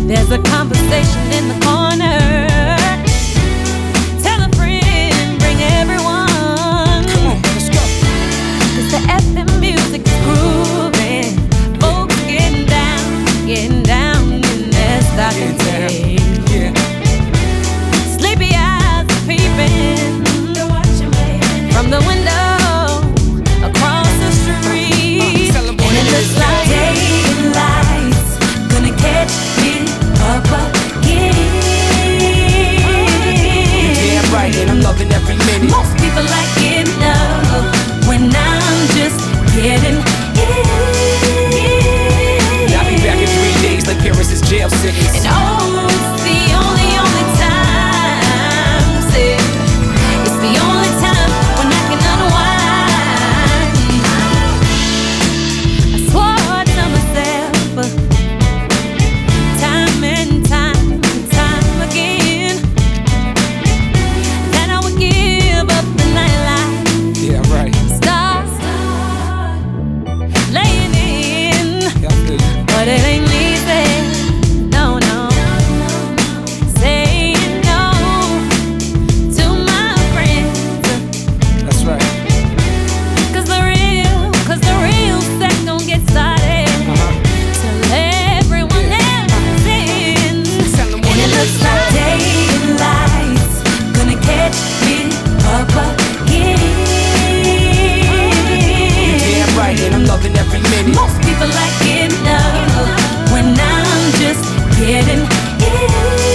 There's a conversation in the corner. Tell a friend, bring everyone. Come on, let's go. 'Cause the FM music is grooving. Folks getting down in their stocking day. Yeah. Sleepy eyes are peeping from the window across the street. Tell 'em what And it it looks is. like daylight's gonna catch me up again. Yeah, right, and I'm loving every minute. Most people like getting up when I'm just getting in. I'll be back in 3 days like Paris' jail sentence. And oh, it's the only time, say, it's the only time when I can unwind. I swore to myself, time and time again, that I would give up the nightlife, Yeah, right. start laying in, Yeah, I feel you. but it ain't easy. No. Saying no to my friends. That's right. 'Cause the real sex don't get started till everyone else is in. Tell 'em what And it it looks is. like daylight's gonna catch me up again. Yeah, right, and I'm loving every minute. Most people like getting up when I'm just getting in.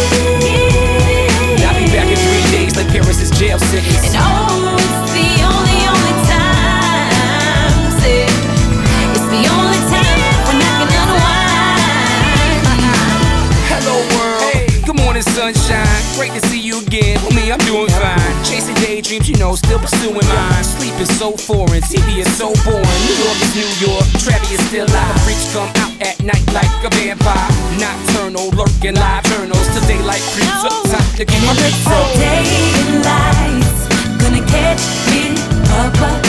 I'll be back in 3 days like Paris' jail sentence. And oh, it's the only time, say, it's the only time when I can unwind. Hello world, good morning sunshine. Great to see you again. For me, I'm doing fine. Chasing daydreams, still pursuing mine. Sleep is so foreign, TV is so boring. New York is New York, Travis is still live. Freaks come out at night like a vampire. Nocturnal, lurking live journals till daylight creeps up. Time to get And my it looks feet like daylight's gonna catch me up